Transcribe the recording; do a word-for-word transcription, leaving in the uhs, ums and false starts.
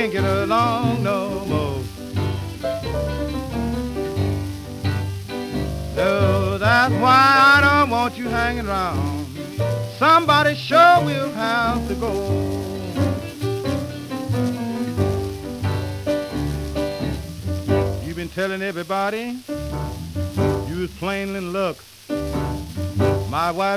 can't get along no more. So that's why I don't want you hanging around. Somebody sure will have to go. You've been telling everybody you was plain in luck. My wife